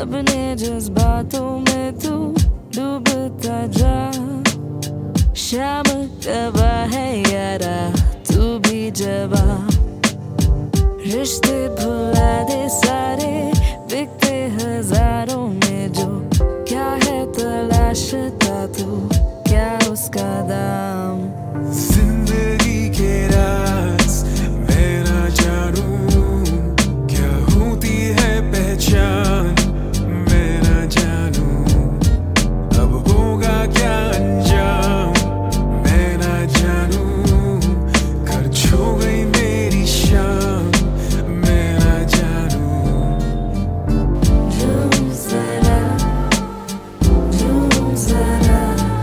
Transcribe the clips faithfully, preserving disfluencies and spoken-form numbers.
अपने जज्बातों में तू डूबता जा। शाम कबा है यारा तू भी जवा, रिश्ते भुला दे सारे बिकते हजारों में जो, क्या है तलाशता तू क्या उसका दाम। जिंदगी के राज मैं ना जानूं, क्या होती है पहचान मैं ना जानूं, अब होगा क्या अंजाम मैं ना जानूं, खर्च हो गई मेरी शाम मैं ना जानूं। झूम जरा झूम जरा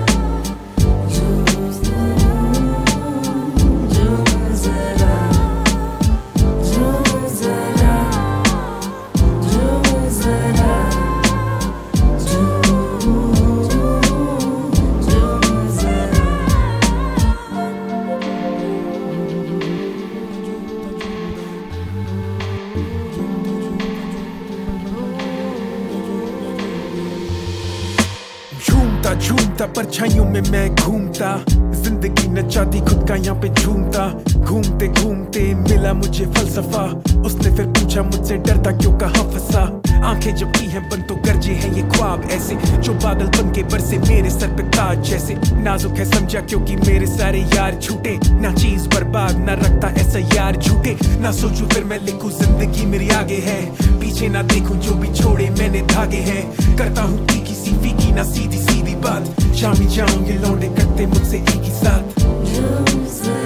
झूम जरा झूम जरा झूम जरा झूमता झूमता परछाइयों में मैं घूमता, जिंदगी नचाती खुद का यहाँ पे झूमता। घूमते घूमते मिला मुझे फलसफा, उसने फिर पूछा मुझसे डरता क्यों कहाँ फंसा। आंखें जब की हैं बंद तो गरजे हैं ये ख्वाब ऐसे, जो बादल बन के बरसे मेरे सर पे ताज जैसे। नाजुक है समझा क्योंकि मेरे सारे यार झूठे, ना चीज बर्बाद ना रखता ऐसा यार झूठे। ना सोचूं फिर मैं लिखूं जिंदगी मेरी आगे है, पीछे ना देखूं जो भी छोड़े मैंने धागे हैं। करता हूँ तीखी सी फीकी ना सीधी सीधी बात, शामी जाऊं ये लौंडे करते मुझसे एक ही साथ। झूम जरा